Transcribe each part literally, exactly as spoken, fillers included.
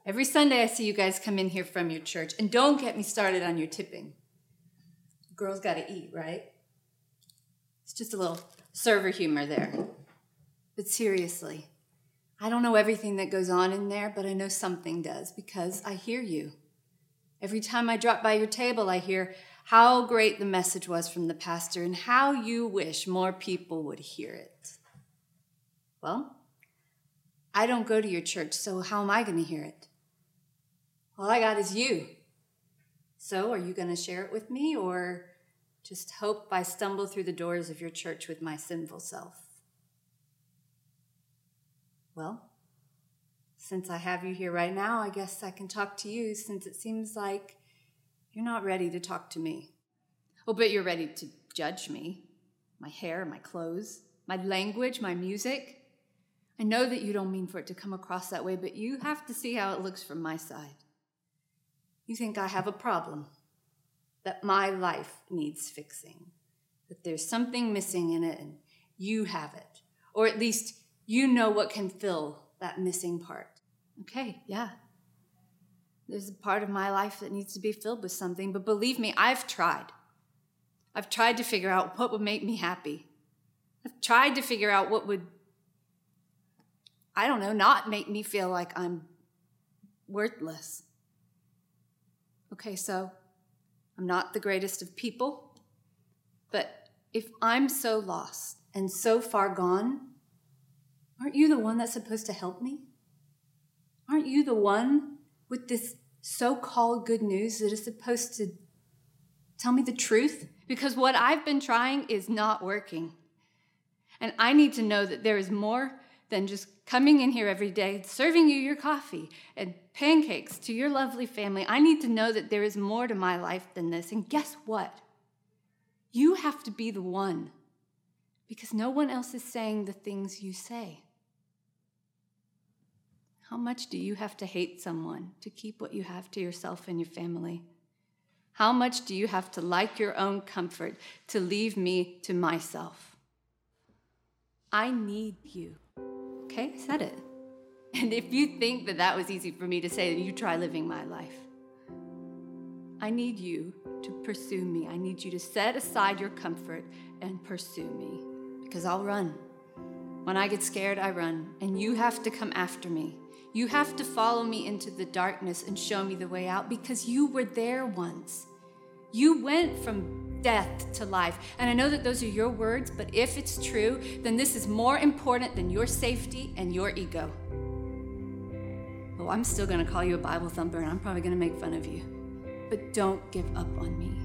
Every Sunday I see you guys come in here from your church, and don't get me started on your tipping. Girls got to eat, right? It's just a little server humor there. But seriously, I don't know everything that goes on in there, but I know something does because I hear you. Every time I drop by your table, I hear how great the message was from the pastor and how you wish more people would hear it. Well, I don't go to your church, so how am I going to hear it? All I got is you. So are you going to share it with me or just hope I stumble through the doors of your church with my sinful self? Well, since I have you here right now, I guess I can talk to you since it seems like you're not ready to talk to me. Oh, but you're ready to judge me. My hair, my clothes, my language, my music. I know that you don't mean for it to come across that way, but you have to see how it looks from my side. You think I have a problem, that my life needs fixing, that there's something missing in it and you have it, or at least you know what can fill that missing part. Okay, yeah. There's a part of my life that needs to be filled with something, but believe me, I've tried. I've tried to figure out what would make me happy. I've tried to figure out what would, I don't know, not make me feel like I'm worthless. Okay, so I'm not the greatest of people, but if I'm so lost and so far gone, aren't you the one that's supposed to help me? Aren't you the one with this so-called good news that is supposed to tell me the truth? Because what I've been trying is not working. And I need to know that there is more than just coming in here every day, serving you your coffee and pancakes to your lovely family. I need to know that there is more to my life than this. And guess what? You have to be the one, because no one else is saying the things you say. How much do you have to hate someone to keep what you have to yourself and your family? How much do you have to like your own comfort to leave me to myself? I need you. Okay, I said it. And if you think that that was easy for me to say, then you try living my life. I need you to pursue me. I need you to set aside your comfort and pursue me, because I'll run. When I get scared, I run, and you have to come after me. You have to follow me into the darkness and show me the way out, because you were there once. You went from death to life. And I know that those are your words, but if it's true, then this is more important than your safety and your ego. Oh, I'm still going to call you a Bible thumper, and I'm probably going to make fun of you. But don't give up on me.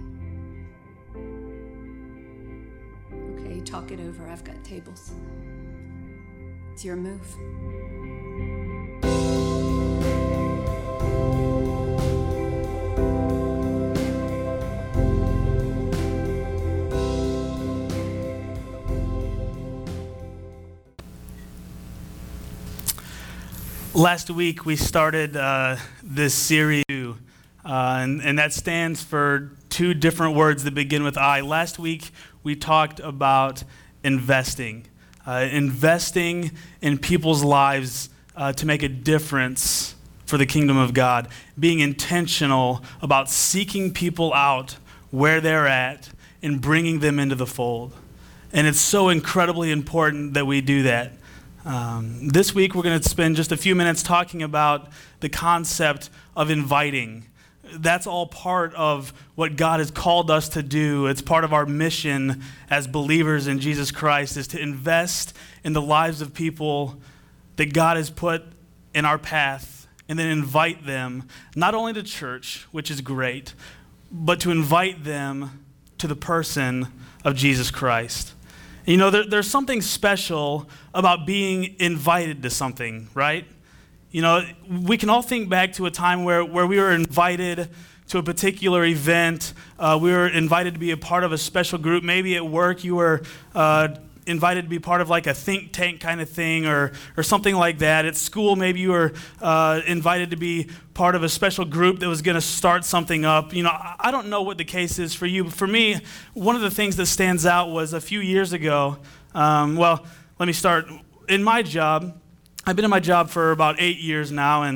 Okay, talk it over. I've got tables. It's your move. Last week we started uh, this series, uh, and, and that stands for two different words that begin with I. Last week we talked about investing, uh, investing in people's lives uh, to make a difference for the kingdom of God, being intentional about seeking people out where they're at and bringing them into the fold. And it's so incredibly important that we do that. Um, this week, we're going to spend just a few minutes talking about the concept of inviting. That's all part of what God has called us to do. It's part of our mission as believers in Jesus Christ, is to invest in the lives of people that God has put in our path, and then invite them, not only to church, which is great, but to invite them to the person of Jesus Christ. You know, there, there's something special about being invited to something, right? You know, we can all think back to a time where, where we were invited to a particular event. Uh, we were invited to be a part of a special group. Maybe at work you were uh, invited to be part of like a think tank kind of thing, or or something like that. At school, maybe you were uh, invited to be part of a special group that was going to start something up. You know, I don't know what the case is for you, but for me, one of the things that stands out was a few years ago. Um, well, let me start. In my job, I've been in my job for about eight years now, and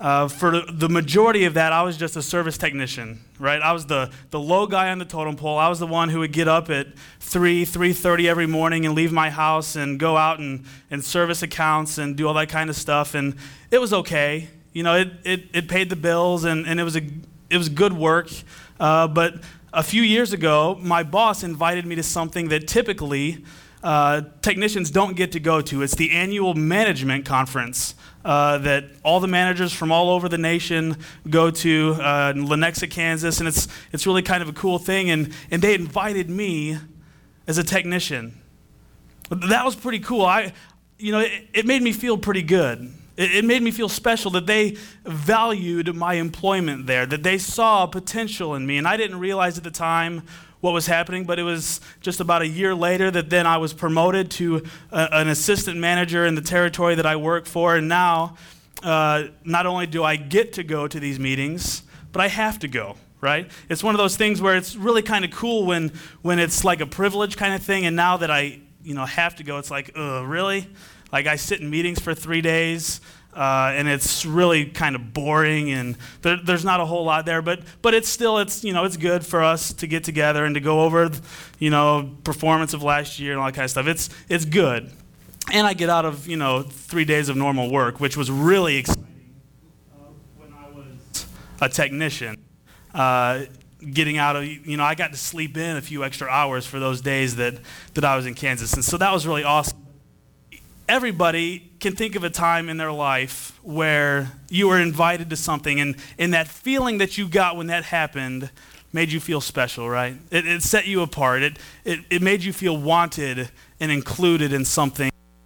Uh, for the majority of that, I was just a service technician, right? I was the, the low guy on the totem pole. I was the one who would get up at three, three thirty every morning and leave my house and go out and, and service accounts and do all that kind of stuff. And it was okay. You know, it, it, it paid the bills, and, and it was a it was good work. Uh, but a few years ago, my boss invited me to something that typically uh, technicians don't get to go to. It's the annual management conference uh, that all the managers from all over the nation go to uh, in Lenexa, Kansas, and it's it's really kind of a cool thing. And and they invited me as a technician. That was pretty cool. I, you know, it, it made me feel pretty good. It, it made me feel special that they valued my employment there, that they saw potential in me, and I didn't realize at the time what was happening, but it was just about a year later that then I was promoted to a, an assistant manager in the territory that I work for, and now uh, not only do I get to go to these meetings, but I have to go, right? It's one of those things where it's really kind of cool when when it's like a privilege kind of thing, and now that I you know have to go, it's like, ugh, really? Like I sit in meetings for three days, Uh, and it's really kind of boring, and there, there's not a whole lot there, but but it's still it's you know it's good for us to get together and to go over you know performance of last year and all that kind of stuff. It's it's good, and I get out of you know three days of normal work, which was really exciting uh, when I was a technician. Uh, getting out of you know I got to sleep in a few extra hours for those days that that I was in Kansas, and so that was really awesome. Everybody can think of a time in their life where you were invited to something, and, and that feeling that you got when that happened made you feel special, right? It, it set you apart. It, it, it made you feel wanted and included in something.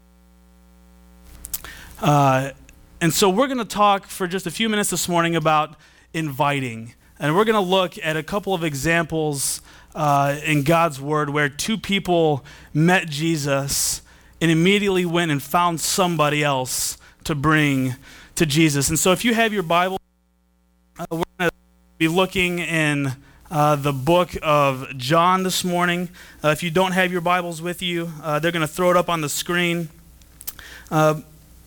Uh, and so we're going to talk for just a few minutes this morning about inviting. And we're going to look at a couple of examples uh, in God's Word where two people met Jesus and immediately went and found somebody else to bring to Jesus. And so if you have your Bible, uh, we're going to be looking in uh, the book of John this morning. Uh, if you don't have your Bibles with you, uh, they're going to throw it up on the screen. Uh,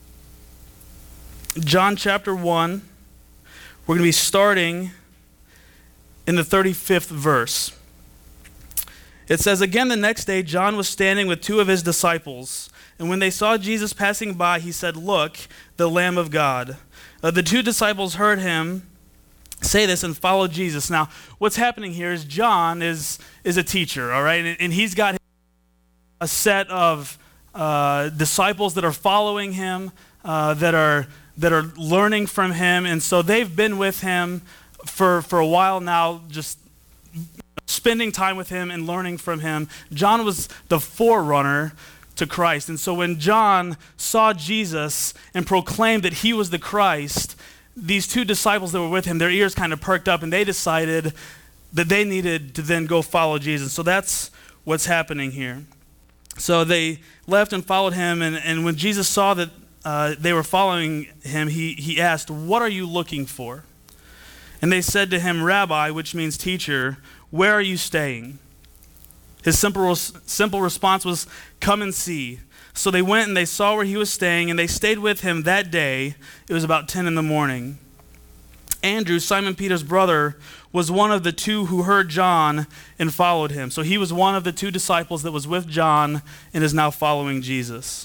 John chapter one, we're going to be starting in the thirty-fifth verse. It says, "Again the next day John was standing with two of his disciples, and when they saw Jesus passing by, he said, 'Look, the Lamb of God.' Uh, the two disciples heard him say this and followed Jesus." Now, what's happening here is John is, is a teacher, all right? And, and he's got a set of uh, disciples that are following him, uh, that are that are learning from him, and so they've been with him for, for a while now, just spending time with him and learning from him. John was the forerunner to Christ. And so when John saw Jesus and proclaimed that he was the Christ, these two disciples that were with him, their ears kind of perked up, and they decided that they needed to then go follow Jesus. So that's what's happening here. So they left and followed him, and, and when Jesus saw that uh, they were following him, he, he asked, "What are you looking for?" And they said to him, "Rabbi," which means teacher, "where are you staying?" His simple, simple response was, "Come and see." So they went and they saw where he was staying, and they stayed with him that day. It was about ten in the morning. Andrew, Simon Peter's brother, was one of the two who heard John and followed him. So he was one of the two disciples that was with John and is now following Jesus.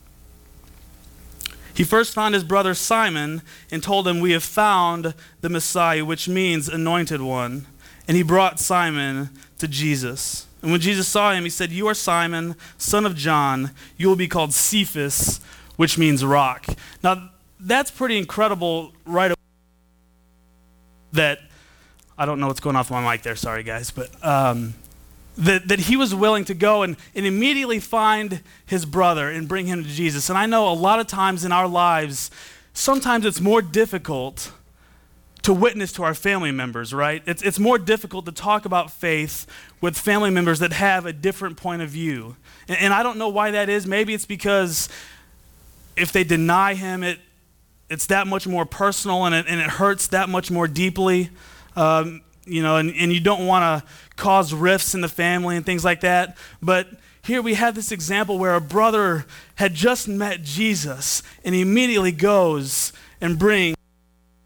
He first found his brother Simon and told him, "We have found the Messiah," which means anointed one. And he brought Simon to Jesus. And when Jesus saw him, he said, "You are Simon, son of John. You will be called Cephas," which means rock. Now, that's pretty incredible right away. That, I don't know what's going off my mic there, sorry guys, but um, that, that he was willing to go and, and immediately find his brother and bring him to Jesus. And I know a lot of times in our lives, sometimes it's more difficult to witness to our family members, right? It's it's more difficult to talk about faith with family members that have a different point of view. And, and I don't know why that is. Maybe it's because if they deny him, it it's that much more personal, and it, and it hurts that much more deeply. Um, you know, and, and you don't want to cause rifts in the family and things like that. But here we have this example where a brother had just met Jesus, and he immediately goes and brings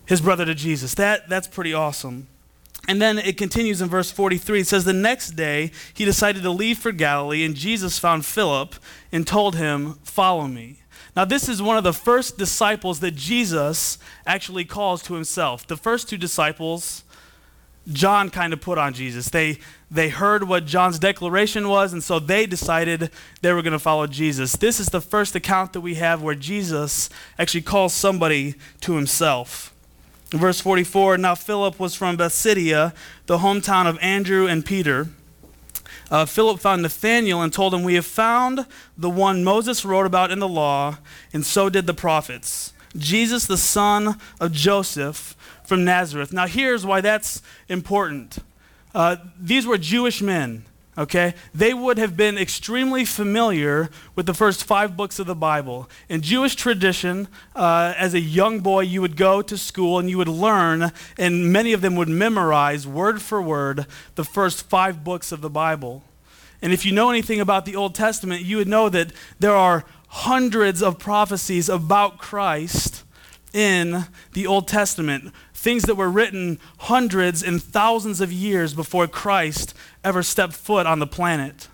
his brother to Jesus. That, that's pretty awesome. And then it continues in verse forty-three. It says, the next day he decided to leave for Galilee, and Jesus found Philip and told him, follow me. Now this is one of the first disciples that Jesus actually calls to himself. The first two disciples, John kind of put on Jesus. They, they heard what John's declaration was, and so they decided they were going to follow Jesus. This is the first account that we have where Jesus actually calls somebody to himself. In verse forty-four, now Philip was from Bethsaida, the hometown of Andrew and Peter. Uh, Philip found Nathanael and told him, we have found the one Moses wrote about in the law, and so did the prophets, Jesus, the son of Joseph from Nazareth. Now here's why that's important. Uh, these were Jewish men, okay? They would have been extremely familiar with the first five books of the Bible. In Jewish tradition, uh, as a young boy, you would go to school and you would learn, and many of them would memorize word for word the first five books of the Bible. And if you know anything about the Old Testament, you would know that there are hundreds of prophecies about Christ in the Old Testament, things that were written hundreds and thousands of years before Christ ever stepped foot on the planet.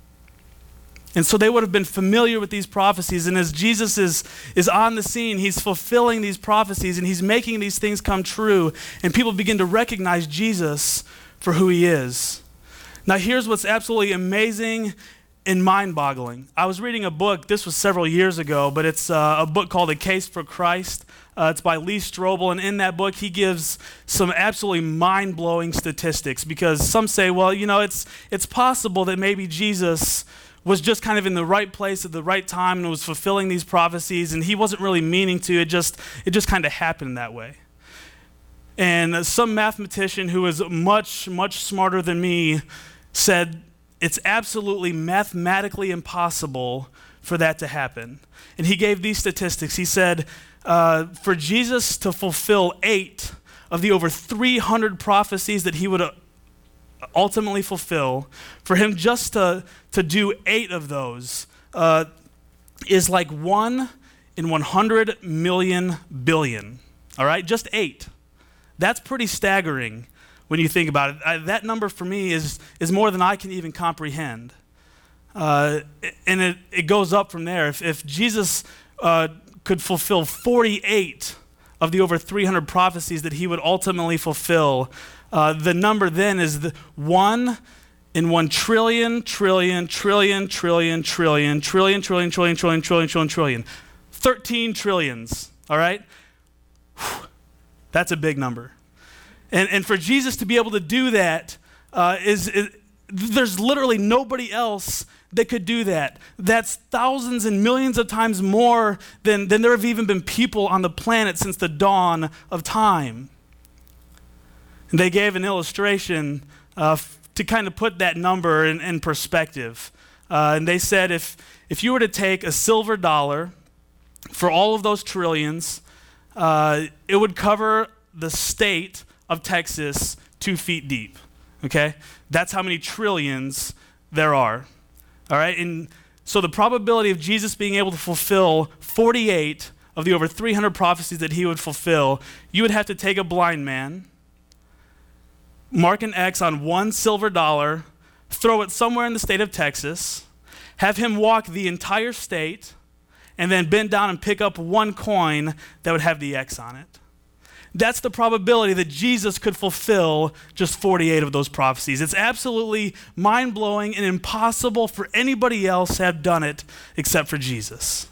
And so they would have been familiar with these prophecies, and as Jesus is, is on the scene, he's fulfilling these prophecies, and he's making these things come true, and people begin to recognize Jesus for who he is. Now here's what's absolutely amazing and mind-boggling. I was reading a book, this was several years ago, but it's uh, a book called A Case for Christ. Uh, it's by Lee Strobel, and in that book, he gives some absolutely mind-blowing statistics, because some say, well, you know, it's it's possible that maybe Jesus was just kind of in the right place at the right time and was fulfilling these prophecies, and he wasn't really meaning to. It just it just kind of happened that way. And some mathematician who is much, much smarter than me said it's absolutely mathematically impossible for that to happen. And he gave these statistics. He said, uh, for Jesus to fulfill eight of the over three hundred prophecies that he would uh, ultimately fulfill, for him just to, to do eight of those uh, is like one in one hundred million billion, all right? Just eight. That's pretty staggering when you think about it. I, that number for me is, is more than I can even comprehend. Uh, and it, it goes up from there. If, if Jesus uh, could fulfill forty-eight of the over three hundred prophecies that he would ultimately fulfill, uh, the number then is the one in one trillion, trillion, trillion, trillion, trillion, trillion, trillion, trillion, trillion, trillion, trillion, trillion. thirteen trillions, all right? Whew. That's a big number. And, and for Jesus to be able to do that, uh, is, is there's literally nobody else that could do that. That's thousands and millions of times more than, than there have even been people on the planet since the dawn of time. And they gave an illustration uh, f- to kind of put that number in, in perspective. Uh, and they said if, if you were to take a silver dollar for all of those trillions, uh, it would cover the state of Texas two feet deep, okay? That's how many trillions there are, all right? And so the probability of Jesus being able to fulfill forty-eight of the over three hundred prophecies that he would fulfill, you would have to take a blind man, mark an X on one silver dollar, throw it somewhere in the state of Texas, have him walk the entire state, and then bend down and pick up one coin that would have the X on it. That's the probability that Jesus could fulfill just forty-eight of those prophecies. It's absolutely mind-blowing and impossible for anybody else to have done it except for Jesus.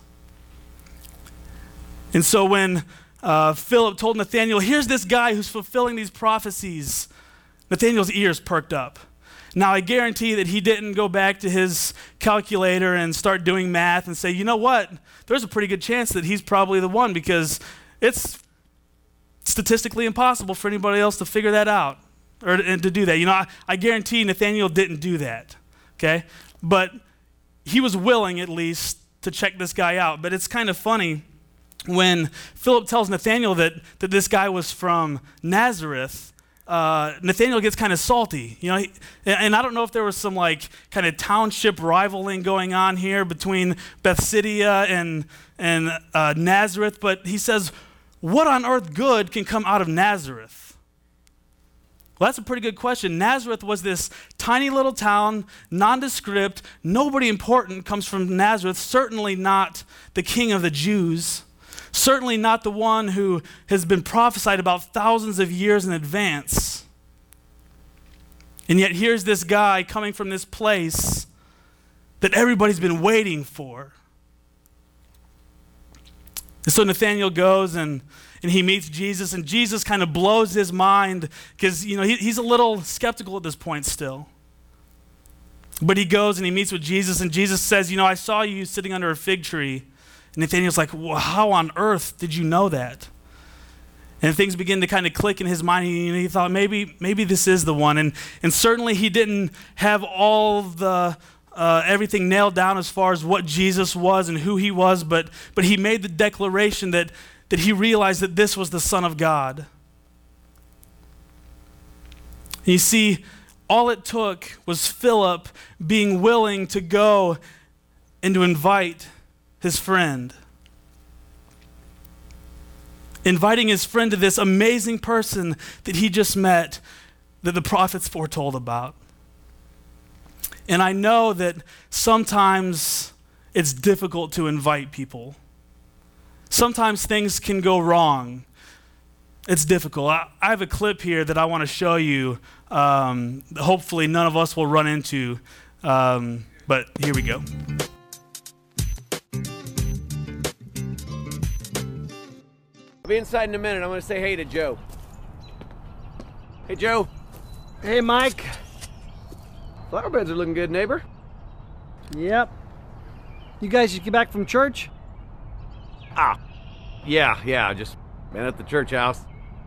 And so when uh, Philip told Nathanael, here's this guy who's fulfilling these prophecies, Nathanael's ears perked up. Now, I guarantee that he didn't go back to his calculator and start doing math and say, you know what, there's a pretty good chance that he's probably the one, because it's statistically impossible for anybody else to figure that out or to, and to do that. You know, I, I guarantee Nathanael didn't do that, okay? But he was willing, at least, to check this guy out. But it's kind of funny when Philip tells Nathanael that, that this guy was from Nazareth. Uh, Nathanael gets kind of salty, you know, he, and, and I don't know if there was some like kind of township rivaling going on here between Bethsaida and and uh, Nazareth, but he says, what on earth good can come out of Nazareth? Well, that's a pretty good question. Nazareth was this tiny little town, nondescript. Nobody important comes from Nazareth, certainly not the king of the Jews, certainly not the one who has been prophesied about thousands of years in advance. And yet here's this guy coming from this place that everybody's been waiting for. And so Nathanael goes and, and he meets Jesus, and Jesus kind of blows his mind because, you know, he, he's a little skeptical at this point still. But he goes and he meets with Jesus, and Jesus says, you know, I saw you sitting under a fig tree. And Nathanael's like, well, how on earth did you know that? And things begin to kind of click in his mind. He, he thought maybe maybe this is the one. And, and certainly he didn't have all the uh, everything nailed down as far as what Jesus was and who he was, but but he made the declaration that, that he realized that this was the Son of God. And you see, all it took was Philip being willing to go and to invite his friend. Inviting his friend to this amazing person that he just met, that the prophets foretold about. And I know that sometimes it's difficult to invite people. Sometimes things can go wrong. It's difficult. I, I have a clip here that I want to show you. Um, hopefully none of us will run into, um, but here we go. I'll be inside in a minute. I'm going to say hey to Joe. Hey, Joe. Hey, Mike. Flower beds are looking good, neighbor. Yep. You guys just get back from church? Ah. Yeah, yeah, just been at the church house.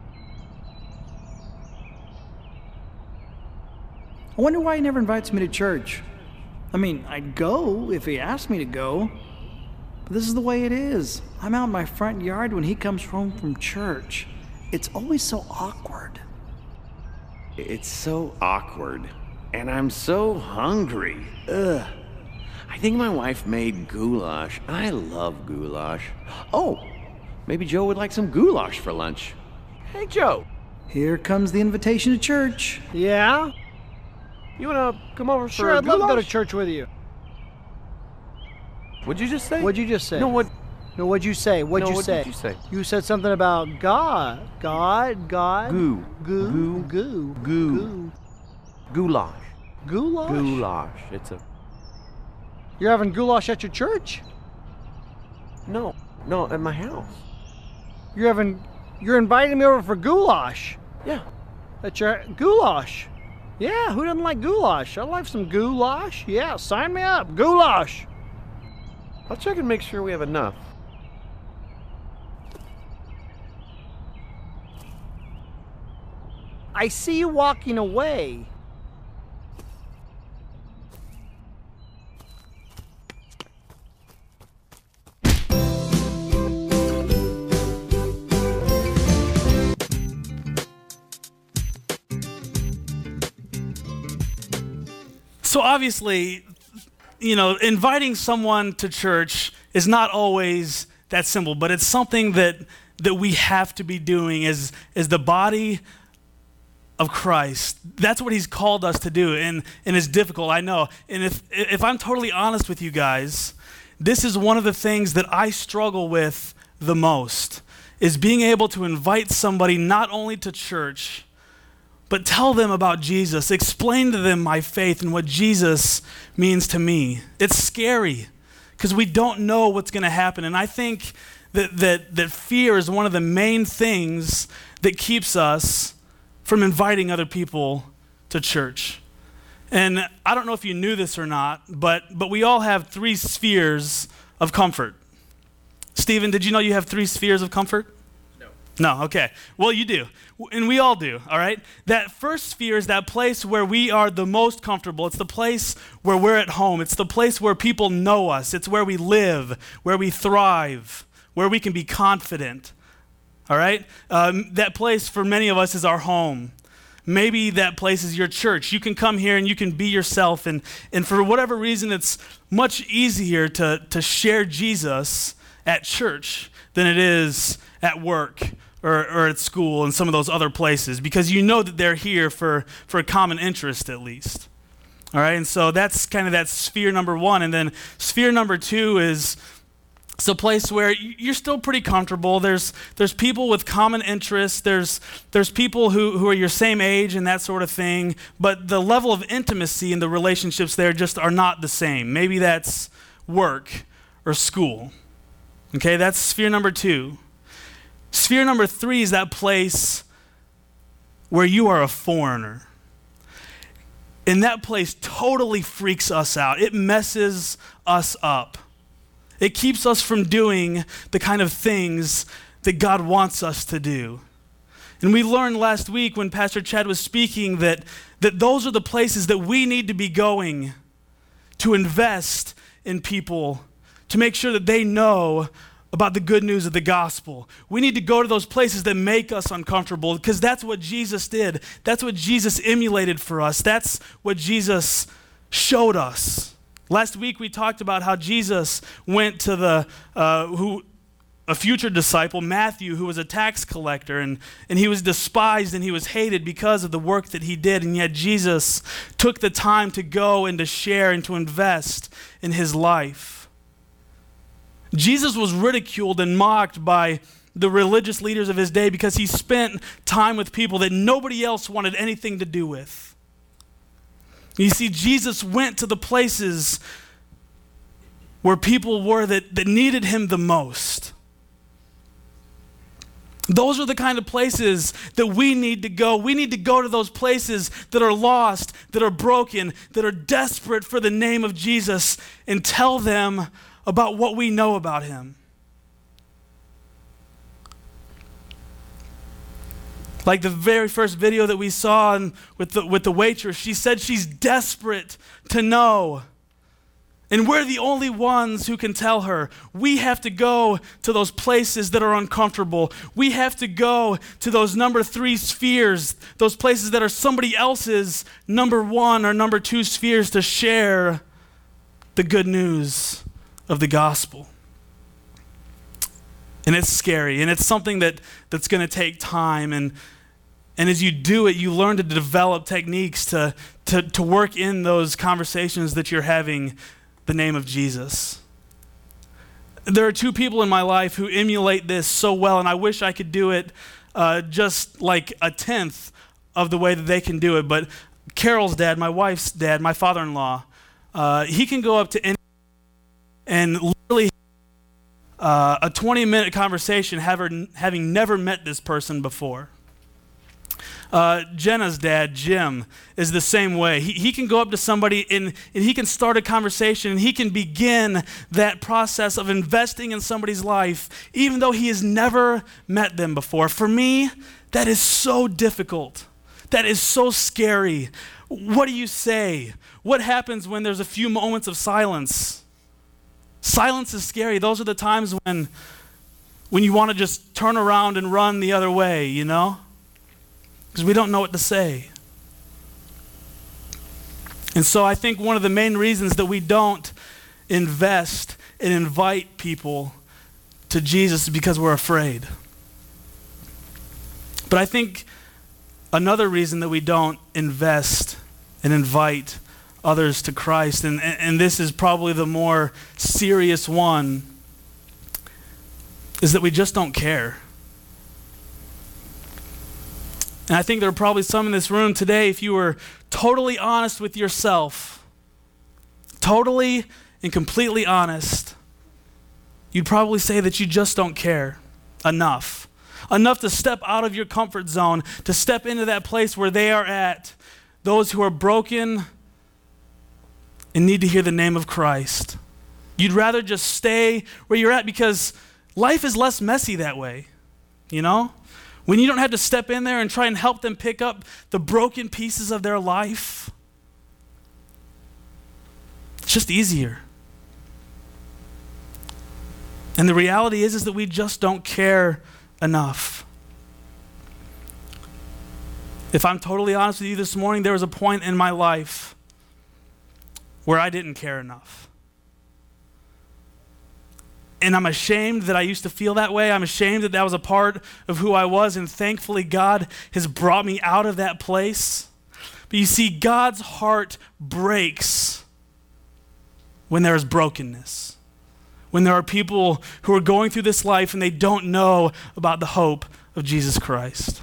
I wonder why he never invites me to church. I mean, I'd go if he asked me to go. But this is the way it is. I'm out in my front yard when he comes home from church. It's always so awkward. It's so awkward. And I'm so hungry. Ugh. I think my wife made goulash. I love goulash. Oh, maybe Joe would like some goulash for lunch. Hey, Joe. Here comes the invitation to church. Yeah? You want to come over Sure, for a I'd love to go to goulash? church with you. What'd you just say? What'd you just say? No, what? No, what'd you say? What'd No, you what say? did you say? You said something about God. God, God. Goo. Goo. Goo. Goo. Goo. Goo. Goulash. Goulash? Goulash. It's a... You're having goulash at your church? No. No, at my house. You're having... You're inviting me over for goulash. Yeah. At your... Goulash. Yeah, who doesn't like goulash? I like some goulash. Yeah, sign me up. Goulash. I'll check and make sure we have enough. I see you walking away. So obviously, you know, inviting someone to church is not always that simple, but it's something that that we have to be doing as, as the body of Christ. That's what he's called us to do, and, and it's difficult, I know. And if if I'm totally honest with you guys, this is one of the things that I struggle with the most, is being able to invite somebody not only to church, but tell them about Jesus, explain to them my faith and what Jesus means to me. It's scary because we don't know what's going to happen. And I think that, that, that fear is one of the main things that keeps us from inviting other people to church. And I don't know if you knew this or not, but, but we all have three spheres of comfort. Stephen, did you know you have three spheres of comfort? No, okay. Well, you do. And we all do, all right? That first sphere is that place where we are the most comfortable. It's the place where we're at home. It's the place where people know us. It's where we live, where we thrive, where we can be confident, all right? Um, that place for many of us is our home. Maybe that place is your church. You can come here and you can be yourself, and, and for whatever reason, it's much easier to, to share Jesus at church than it is at work or, or at school and some of those other places, because you know that they're here for, for a common interest at least. All right, and so that's kind of that sphere number one. And then sphere number two is it's a place where you're still pretty comfortable. There's there's people with common interests. There's there's people who, who are your same age and that sort of thing. But the level of intimacy in the relationships there just are not the same. Maybe that's work or school. Okay, that's sphere number two. Sphere number three is that place where you are a foreigner. And that place totally freaks us out. It messes us up. It keeps us from doing the kind of things that God wants us to do. And we learned last week when Pastor Chad was speaking that, that those are the places that we need to be going to invest in people, to make sure that they know about the good news of the gospel. We need to go to those places that make us uncomfortable, because that's what Jesus did. That's what Jesus emulated for us. That's what Jesus showed us. Last week we talked about how Jesus went to the uh, who a future disciple, Matthew, who was a tax collector, and, and he was despised and he was hated because of the work that he did, and yet Jesus took the time to go and to share and to invest in his life. Jesus was ridiculed and mocked by the religious leaders of his day because he spent time with people that nobody else wanted anything to do with. You see, Jesus went to the places where people were that, that needed him the most. Those are the kind of places that we need to go. We need to go to those places that are lost, that are broken, that are desperate for the name of Jesus, and tell them about what we know about him. Like the very first video that we saw and with the, with the waitress, she said she's desperate to know. And we're the only ones who can tell her. We have to go to those places that are uncomfortable. We have to go to those number three spheres, those places that are somebody else's number one or number two spheres, to share the good news of the gospel. And it's scary, and it's something that, that's going to take time, and and as you do it, you learn to develop techniques to, to, to work in those conversations that you're having the name of Jesus. There are two people in my life who emulate this so well, and I wish I could do it uh, just like a tenth of the way that they can do it. But Carol's dad, my wife's dad, my father-in-law, uh, he can go up to any and literally uh, a twenty-minute conversation having, having never met this person before. Uh, Jenna's dad, Jim, is the same way. He, he can go up to somebody and, and he can start a conversation, and he can begin that process of investing in somebody's life even though he has never met them before. For me, that is so difficult. That is so scary. What do you say? What happens when there's a few moments of silence? Silence is scary. Those are the times when, when you want to just turn around and run the other way, you know? Because we don't know what to say. And so I think one of the main reasons that we don't invest and invite people to Jesus is because we're afraid. But I think another reason that we don't invest and invite others to Christ, and, and, and this is probably the more serious one, is that we just don't care. And I think there are probably some in this room today, if you were totally honest with yourself, totally and completely honest, you'd probably say that you just don't care enough. Enough to step out of your comfort zone, to step into that place where they are at, those who are broken and need to hear the name of Christ. You'd rather just stay where you're at because life is less messy that way, you know? When you don't have to step in there and try and help them pick up the broken pieces of their life, it's just easier. And the reality is, is that we just don't care enough. If I'm totally honest with you this morning, there was a point in my life where I didn't care enough. And I'm ashamed that I used to feel that way. I'm ashamed that that was a part of who I was, and thankfully God has brought me out of that place. But you see, God's heart breaks when there is brokenness, when there are people who are going through this life and they don't know about the hope of Jesus Christ.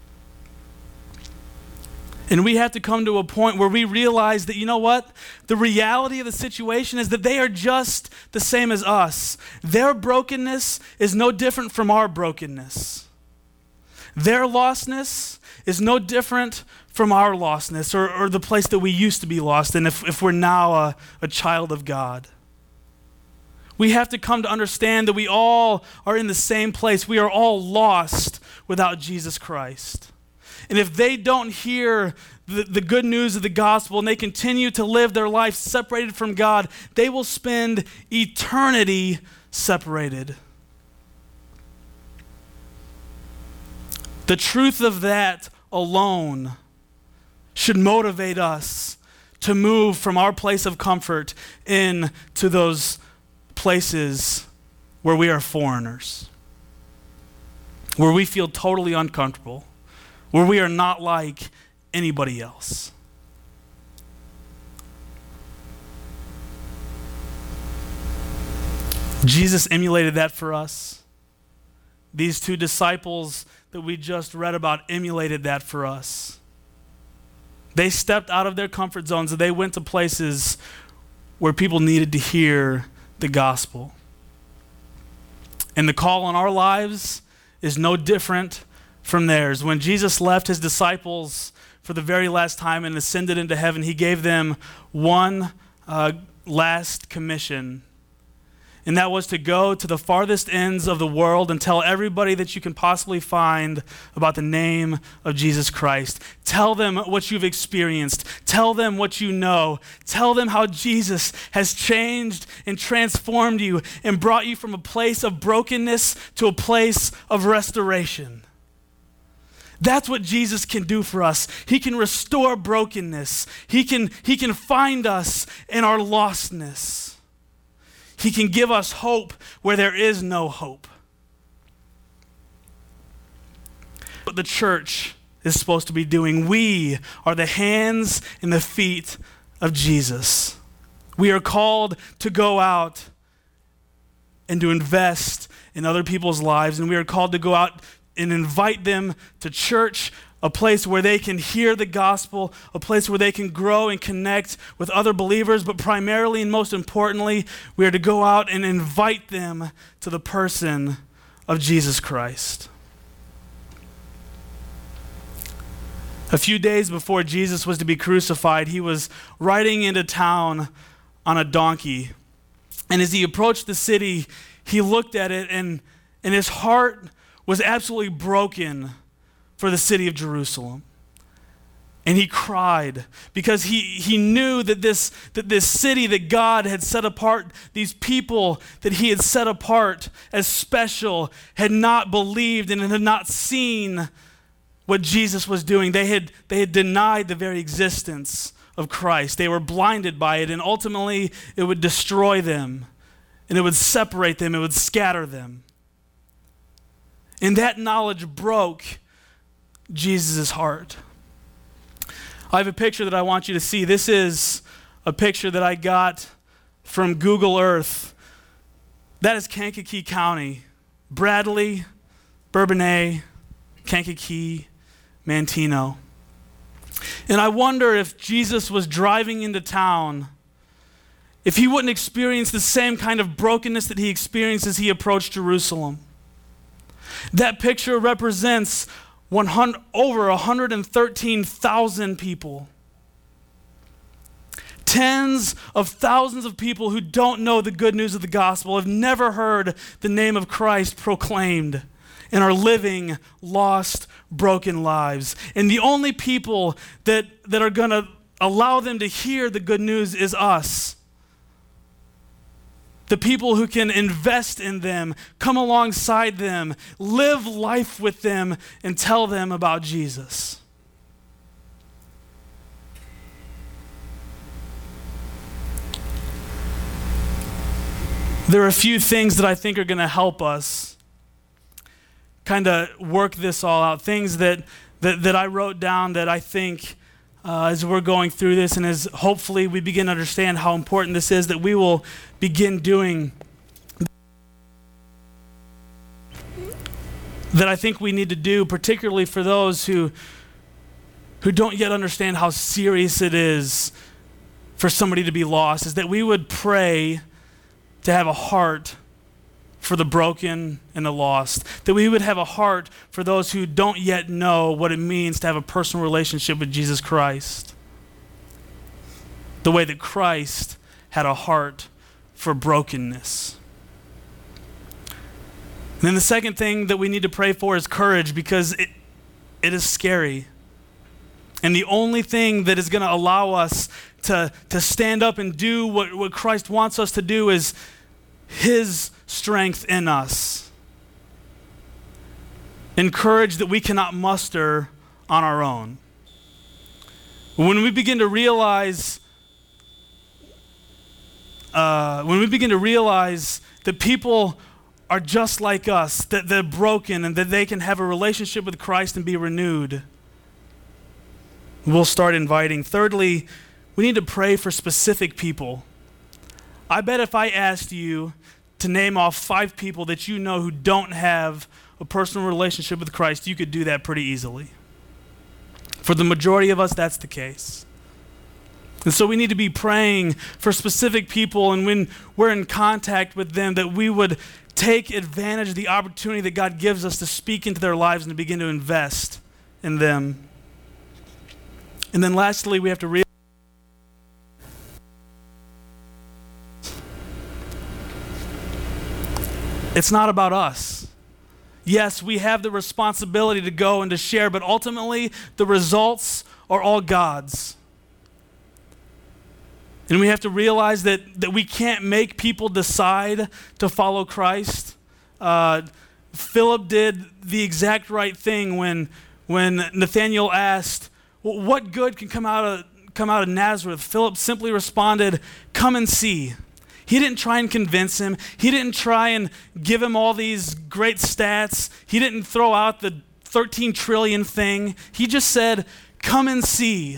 And we have to come to a point where we realize that, you know what? The reality of the situation is that they are just the same as us. Their brokenness is no different from our brokenness. Their lostness is no different from our lostness, or, or the place that we used to be lost in if, if we're now a, a child of God. We have to come to understand that we all are in the same place. We are all lost without Jesus Christ. And if they don't hear the, the good news of the gospel and they continue to live their life separated from God, they will spend eternity separated. The truth of that alone should motivate us to move from our place of comfort into those places where we are foreigners, where we feel totally uncomfortable, where we are not like anybody else. Jesus emulated that for us. These two disciples that we just read about emulated that for us. They stepped out of their comfort zones and they went to places where people needed to hear the gospel. And the call on our lives is no different from theirs. When Jesus left his disciples for the very last time and ascended into heaven, he gave them one uh, last commission. And that was to go to the farthest ends of the world and tell everybody that you can possibly find about the name of Jesus Christ. Tell them what you've experienced. Tell them what you know. Tell them how Jesus has changed and transformed you and brought you from a place of brokenness to a place of restoration. That's what Jesus can do for us. He can restore brokenness. He can, he can find us in our lostness. He can give us hope where there is no hope. What the church is supposed to be doing. We are the hands and the feet of Jesus. We are called to go out and to invest in other people's lives, and we are called to go out and invite them to church, a place where they can hear the gospel, a place where they can grow and connect with other believers, but primarily and most importantly, we are to go out and invite them to the person of Jesus Christ. A few days before Jesus was to be crucified, he was riding into town on a donkey. And as he approached the city, he looked at it, and, and his heart was absolutely broken for the city of Jerusalem. And he cried because he, he knew that this, that this city that God had set apart, these people that he had set apart as special, had not believed and had not seen what Jesus was doing. They had, they had denied the very existence of Christ. They were blinded by it, and ultimately it would destroy them, and it would separate them, it would scatter them. And that knowledge broke Jesus' heart. I have a picture that I want you to see. This is a picture that I got from Google Earth. That is Kankakee County. Bradley, Bourbonnais, Kankakee, Manteno. And I wonder if Jesus was driving into town, if he wouldn't experience the same kind of brokenness that he experienced as he approached Jerusalem. That picture represents one hundred, over one hundred thirteen thousand people. Tens of thousands of people who don't know the good news of the gospel, have never heard the name of Christ proclaimed, and are living lost, broken lives. And the only people that, that are going to allow them to hear the good news is us. The people who can invest in them, come alongside them, live life with them, and tell them about Jesus. There are a few things that I think are going to help us kind of work this all out, things that, that, that I wrote down that I think uh, as we're going through this and as hopefully we begin to understand how important this is, that we will begin doing that I think we need to do, particularly for those who, who don't yet understand how serious it is for somebody to be lost, is that we would pray to have a heart for the broken and the lost, that we would have a heart for those who don't yet know what it means to have a personal relationship with Jesus Christ, the way that Christ had a heart for brokenness. And then the second thing that we need to pray for is courage, because it, it is scary. And the only thing that is going to allow us to, to stand up and do what, what Christ wants us to do is His strength in us. And courage that we cannot muster on our own. When we begin to realize, uh, when we begin to realize that people are just like us, that they're broken and that they can have a relationship with Christ and be renewed, we'll start inviting. Thirdly, we need to pray for specific people. I bet if I asked you to name off five people that you know who don't have a personal relationship with Christ, you could do that pretty easily. For the majority of us, that's the case. And so we need to be praying for specific people, and when we're in contact with them, that we would take advantage of the opportunity that God gives us to speak into their lives and to begin to invest in them. And then lastly, we have to realize it's not about us. Yes, we have the responsibility to go and to share, but ultimately the results are all God's. And we have to realize that, that we can't make people decide to follow Christ. Uh, Philip did the exact right thing when, when Nathanael asked, well, what good can come out of, come out of Nazareth? Philip simply responded, come and see. He didn't try and convince him. He didn't try and give him all these great stats. He didn't throw out the thirteen trillion thing. He just said, come and see.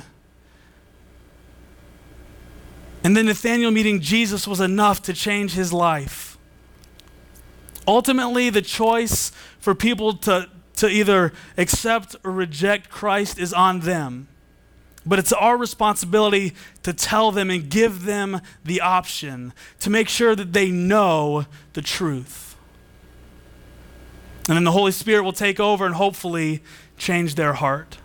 And then Nathanael meeting Jesus was enough to change his life. Ultimately, the choice for people to, to either accept or reject Christ is on them. But it's our responsibility to tell them and give them the option to make sure that they know the truth. And then the Holy Spirit will take over and hopefully change their heart.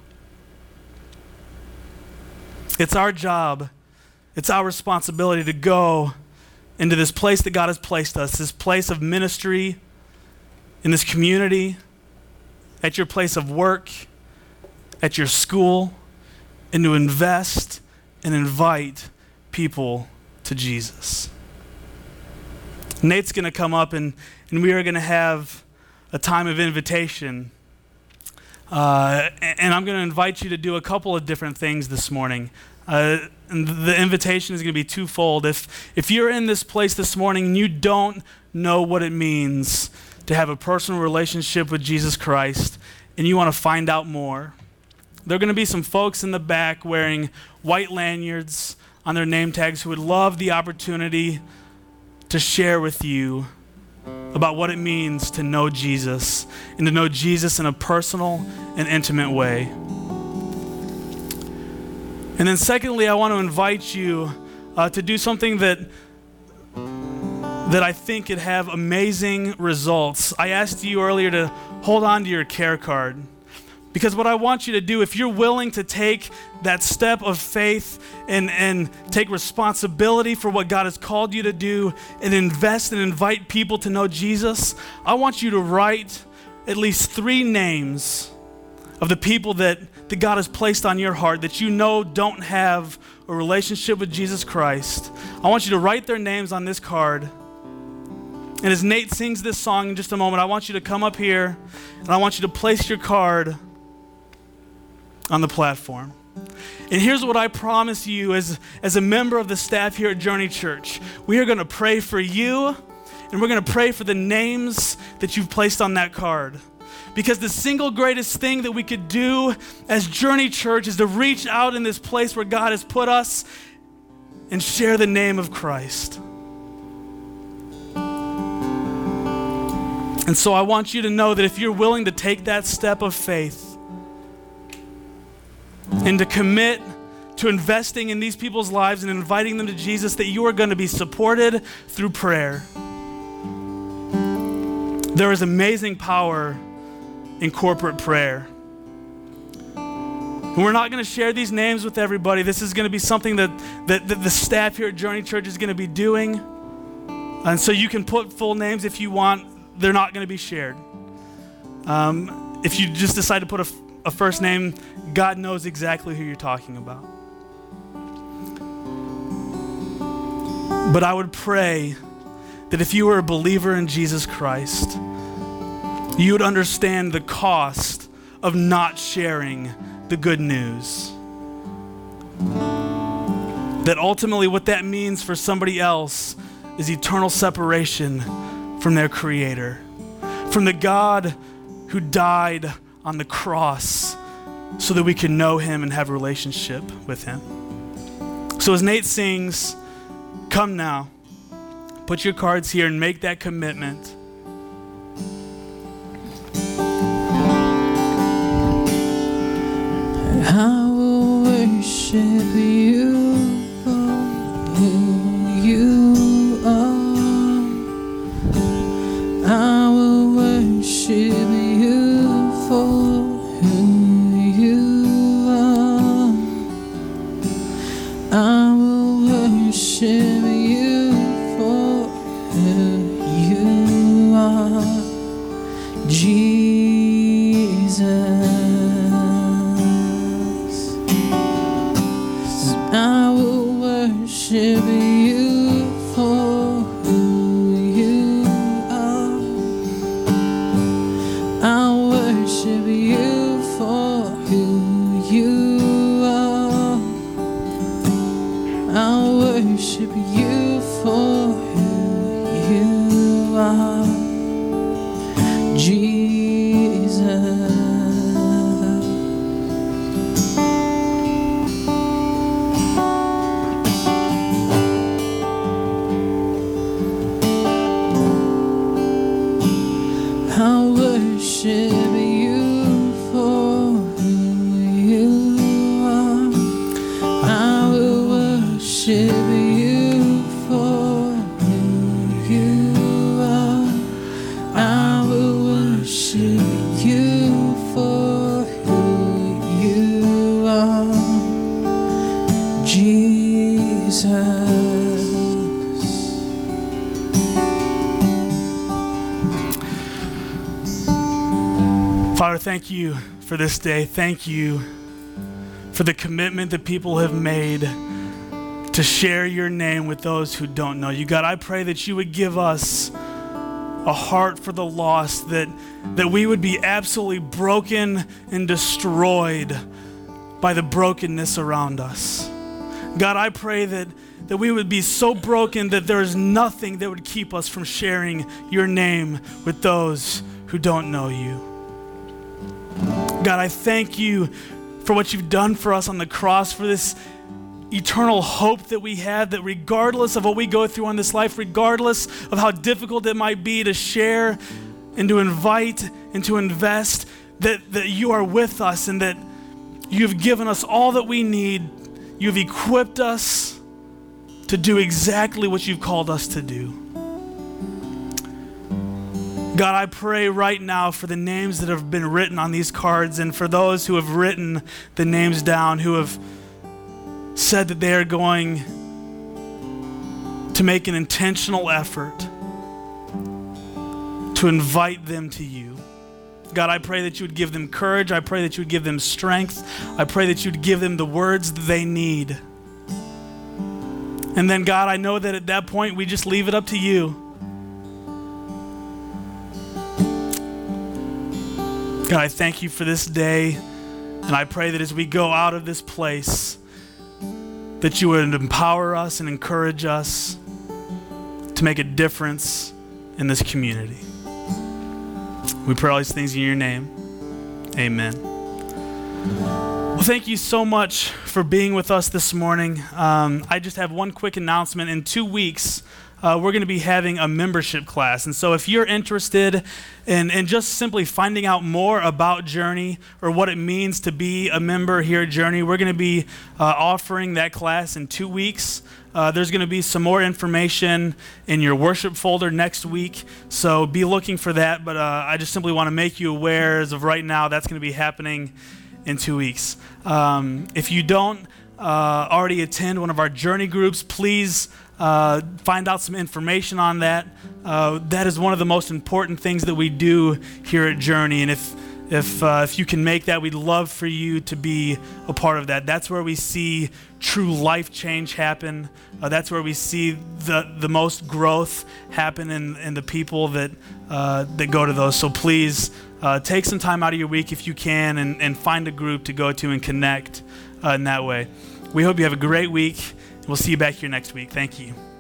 It's our job, it's our responsibility to go into this place that God has placed us, this place of ministry, in this community, at your place of work, at your school, and to invest and invite people to Jesus. Nate's going to come up and, and we are going to have a time of invitation. Uh, and, and I'm going to invite you to do a couple of different things this morning. Uh, and the invitation is going to be twofold. If, if you're in this place this morning and you don't know what it means to have a personal relationship with Jesus Christ and you want to find out more, there are going to be some folks in the back wearing white lanyards on their name tags who would love the opportunity to share with you about what it means to know Jesus and to know Jesus in a personal and intimate way. And then secondly, I want to invite you uh, to do something that that I think could have amazing results. I asked you earlier to hold on to your care card. Because what I want you to do, if you're willing to take that step of faith and, and take responsibility for what God has called you to do and invest and invite people to know Jesus, I want you to write at least three names of the people that, that God has placed on your heart that you know don't have a relationship with Jesus Christ. I want you to write their names on this card. And as Nate sings this song in just a moment, I want you to come up here and I want you to place your card on the platform. And here's what I promise you as, as a member of the staff here at Journey Church. We are going to pray for you and we're going to pray for the names that you've placed on that card. Because the single greatest thing that we could do as Journey Church is to reach out in this place where God has put us and share the name of Christ. And so I want you to know that if you're willing to take that step of faith and to commit to investing in these people's lives and inviting them to Jesus, that you are going to be supported through prayer. There is amazing power in corporate prayer. And we're not going to share these names with everybody. This is going to be something that, that, that the staff here at Journey Church is going to be doing. And so you can put full names if you want. They're not going to be shared. Um, if you just decide to put a, a first name, God knows exactly who you're talking about. But I would pray that if you were a believer in Jesus Christ, you would understand the cost of not sharing the good news. That ultimately what that means for somebody else is eternal separation from their Creator, from the God who died on the cross so that we can know Him and have a relationship with Him. So as Nate sings, come now, put your cards here and make that commitment. I will worship you for who you are. I will worship you for who you are. I will worship you for who you are, Jesus. I will worship you for who you are. I worship you for who you are. I worship you for who you are, Jesus. I worship you for who you are. I will worship you for who you are. I will worship you for who you are, Jesus. Father, thank you for this day. Thank you for the commitment that people have made to share your name with those who don't know you. God, I pray that you would give us a heart for the lost, that, that we would be absolutely broken and destroyed by the brokenness around us. God, I pray that, that we would be so broken that there is nothing that would keep us from sharing your name with those who don't know you. God, I thank you for what you've done for us on the cross, for this eternal hope that we have, that regardless of what we go through on this life, regardless of how difficult it might be to share and to invite and to invest, that, that you are with us and that you've given us all that we need. You've equipped us to do exactly what you've called us to do. God, I pray right now for the names that have been written on these cards and for those who have written the names down, who have said that they are going to make an intentional effort to invite them to you. God, I pray that you would give them courage. I pray that you would give them strength. I pray that you would give them the words that they need. And then, God, I know that at that point we just leave it up to you. God, I thank you for this day, and I pray that as we go out of this place, that you would empower us and encourage us to make a difference in this community. We pray all these things in your name. Amen. Well, thank you so much for being with us this morning. Um, I just have one quick announcement. In two weeks, uh, we're going to be having a membership class. And so if you're interested in, in just simply finding out more about Journey or what it means to be a member here at Journey, we're going to be uh, offering that class in two weeks. Uh, there's going to be some more information in your worship folder next week, so be looking for that. But uh, I just simply want to make you aware, as of right now, that's going to be happening in two weeks. Um, if you don't uh, already attend one of our Journey groups, please uh, find out some information on that. Uh, that is one of the most important things that we do here at Journey, and if If uh, if you can make that, we'd love for you to be a part of that. That's where we see true life change happen. Uh, that's where we see the the most growth happen in, in the people that uh, that go to those. So please uh, take some time out of your week if you can, and, and find a group to go to and connect uh, in that way. We hope you have a great week. We'll see you back here next week. Thank you.